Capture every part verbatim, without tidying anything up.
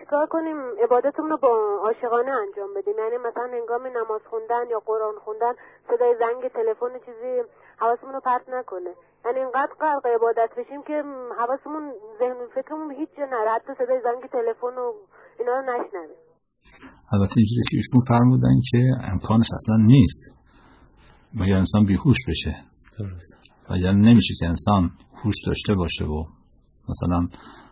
چیکار کنیم عبادتمون رو با عاشقانه انجام بدیم. یعنی مثلا هنگام نماز خوندن یا قرآن خوندن صدای زنگ تلفن چیزی حواسمون رو پرت نکنه. یعنی اینقدر غرق عبادت بشیم که حواسمون ذهن و فکرمون هیچ جا نره، حتی صدای زنگ تلفن و اینا رو نشنویم. البته اینجوری که ایشون فرمودن که امکانش اصلا نیست مگر انسان بیهوش بشه. درست. و یعنی نمیشه که انسان هوش داشته باشه و مثلا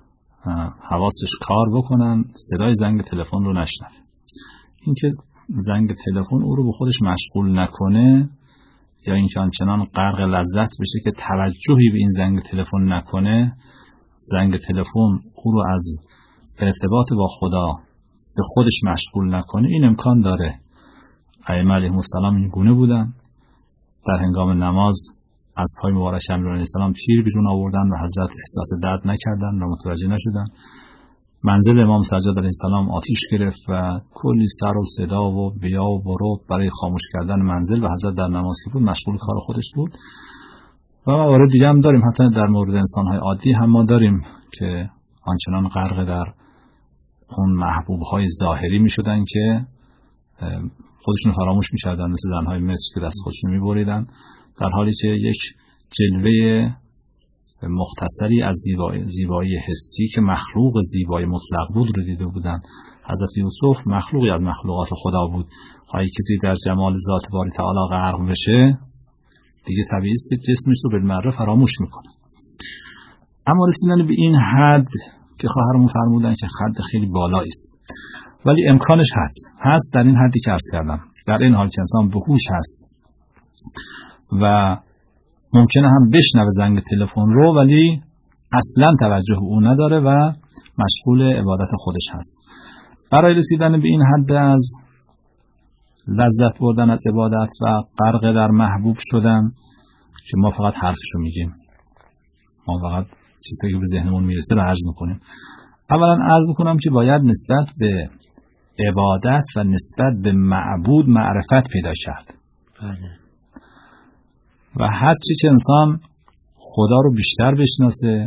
حواسش کار بکنن صدای زنگ تلفن رو نشنوه. این که زنگ تلفن او رو به خودش مشغول نکنه یا اینکه آنچنان غرق لذت بشه که توجهی به این زنگ تلفن نکنه، زنگ تلفن او رو از ارتباط با خدا به خودش مشغول نکنه، این امکان داره. ائمه علیهم السلام این گونه بودن. در هنگام نماز از پای مبارک امیرالمومنین علیه السلام تیر بیرون آوردن و حضرت احساس درد نکردن و متوجه نشدن. منزل امام سجاد علیه السلام آتش گرفت و کلی سر و صدا و بیا و برو برای خاموش کردن منزل و حضرت در نماز بود، مشغول کار خودش بود. و موارد دیگه هم داریم، حتی در مورد انسان‌های عادی هم ما داریم که آنچنان غرق در اون محبوب‌های ظاهری می‌شدن که خودشون فراموش می‌کردن، مثل زن‌های مصر که دست خودشون می‌بریدن، در حالی که یک جلوه مختصری از زیبایی, زیبایی حسی که مخلوق زیبایی مطلق بود رو دیده بودن. حضرت یوسف مخلوقی از مخلوقات خدا بود. هایی کسی در جمال ذات باری تعالی غرق بشه دیگه طبیعی است که جسمش رو بالمره فراموش میکنه. اما رسیدن به این حد که خواهرمون فرمودن که حد خیلی بالایی است، ولی امکانش هست هست در این حدی که عرض کردم. در این حال که انسان به هوش هست و ممکنه هم بشنوه زنگ تلفن رو ولی اصلا توجه به اون نداره و مشغول عبادت خودش هست. برای رسیدن به این حد از لذت بردن از عبادت و غرق در محبوب شدن که ما فقط حرفشو میگیم، ما فقط چیزی که به ذهنمون میرسه رو عرض میکنیم. اولا عرض میکنم که باید نسبت به عبادت و نسبت به معبود معرفت پیدا کرد. بله. و هر چی که انسان خدا رو بیشتر بشناسه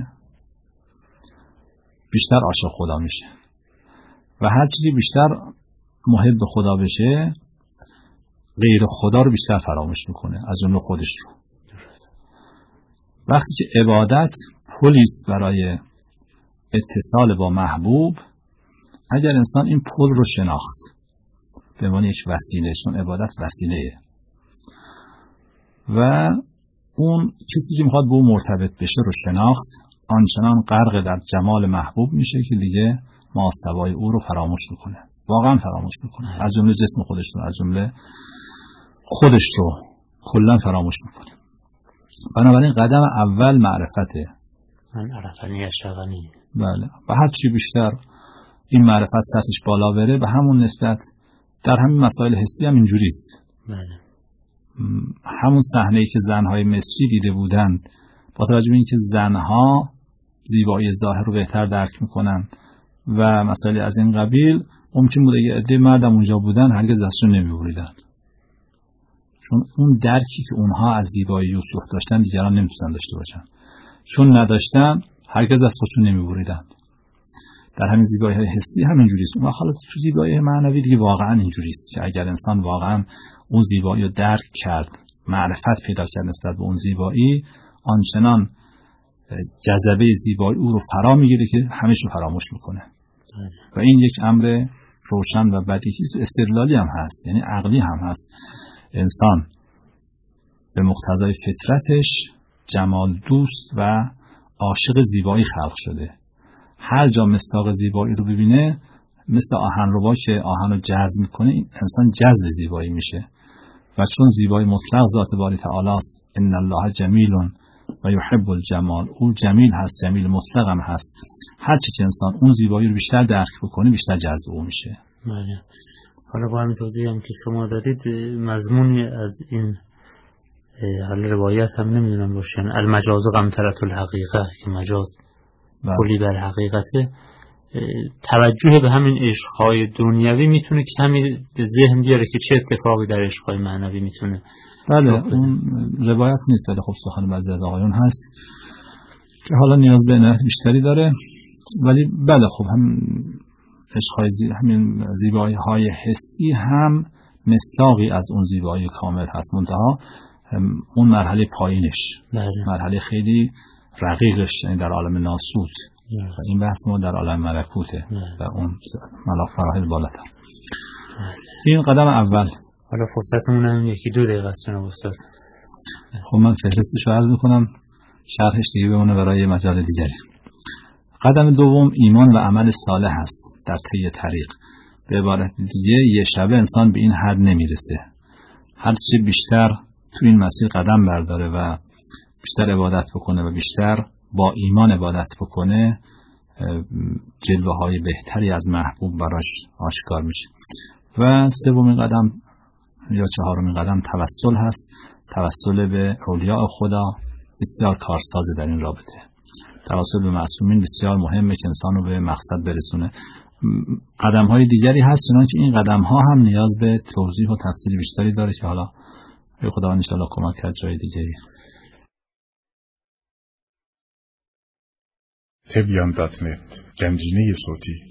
بیشتر عاشق خدا میشه و هر چی که بیشتر محب خدا بشه غیر خدا رو بیشتر فراموش میکنه، از جمله خودش رو. وقتی که عبادت پلیس برای اتصال با محبوب، اگر انسان این پل رو شناخت به عنوان یک وسیله، چون عبادت وسیله و اون کسی که میخواد به اون مرتبط بشه رو شناخت، آنچنان غرق در جمال محبوب میشه که دیگه ماسوای او رو فراموش میکنه، واقعا فراموش میکنه، از جمله جسم خودش رو، از جمله خودش رو کلا فراموش میکنه. بنابراین قدم اول معرفته. من عرفنی اشغنی. بله. و هر چی بیشتر این معرفت سطحش بالا بره به همون نسبت در همین مسائل حسی هم اینجوری است. بله. همون صحنه‌ای که زنهای مصری دیده بودند، با توجه به اینکه زنها زیبایی ظاهر رو بهتر درک میکنن و مسائل از این قبیل، ممکن بود اگه عده مردم اونجا بودن هرگز دستشون نمیبریدن، چون اون درکی که اونها از زیبایی یوسف داشتن دیگران نمیتونن داشته باشن، چون نداشتن هرگز از خودشون نمیبریدن. در همین زیبایی حسی همینجوری است. و حالا تو زیبایی معنوی دیگه واقعا اینجوری است که اگر انسان واقعا اون زیبایی رو درک کرد، معرفت پیدا کرد نسبت به اون زیبایی، آنچنان جذبه زیبایی او رو فرا میگیره که همش رو فراموش میکنه. و این یک امر روشن و بدیهی است، استدلالی هم هست، یعنی عقلی هم هست. انسان به مقتضای فطرتش جمال دوست و عاشق زیبایی خلق شده. هر جا مصداق زیبایی رو ببینه، مثل آهنربا که آهن رو جذب میکنه، انسان جذب زیبایی میشه. و چون زیبایی مطلق ذات باری تعالی است، ان الله جمیل و یحب الجمال، او جمیل هست، جمیل مطلق هم هست. هر چی که انسان اون زیبایی رو بیشتر درک بکنه بیشتر جذب او میشه. بله. حالا با همین توضیحی هم که شما دادید، مضمونی از این حال روایت هم نمیدونم روشن، المجاز قمطرة الحقیقه، که مجاز کلی بر حقیقته، توجه به همین عشقهای دنیوی میتونه که همین ذهن بیاره که چه اتفاقی در عشقهای معنوی میتونه. بله، اون روایت نیست ولی خب سخن بعضی از آقایون هست که حالا نیاز به عنایت بیشتری داره، ولی بله خب هم عشق‌های زی... همین زیبایی‌های حسی هم مصداقی از اون زیبایی کامل هست، منتها اون مرحله پایینش بله. مرحله خیلی رقیقش یعنی در عالم ناسوت بله. و این بحث ما در عالم ملکوته بله. و اون ملاک مراحل بالاتر بله. این قدم اول. حالا فرصتمون هم یکی دو دقیقه است جناب استاد. خب من فهرستش رو عرض میکنم، شرحش دیگه بمونه برای مجال دیگری. قدم دوم ایمان و عمل صالح است در طی طریق. به عبارت دیگه یه شبه انسان به این حد نمیرسه، هرچی بیشتر تو این مسیر قدم برداره و بیشتر عبادت بکنه و بیشتر با ایمان عبادت بکنه، جلوه های بهتری از محبوب براش آشکار میشه. و سومین قدم یا چهارمین قدم توسل هست. توسل به اولیاء خدا بسیار کارسازه در این رابطه. توسل به معصومین بسیار مهمه که انسان رو به مقصد برسونه. قدم های دیگری هست، چنانکه این قدم ها هم نیاز به توضیح و تفصیل بیشتری داره که حالا به خداوند ان شاء الله کمک کرد جای دیگری. تبیان دات نت گنجینه صوتی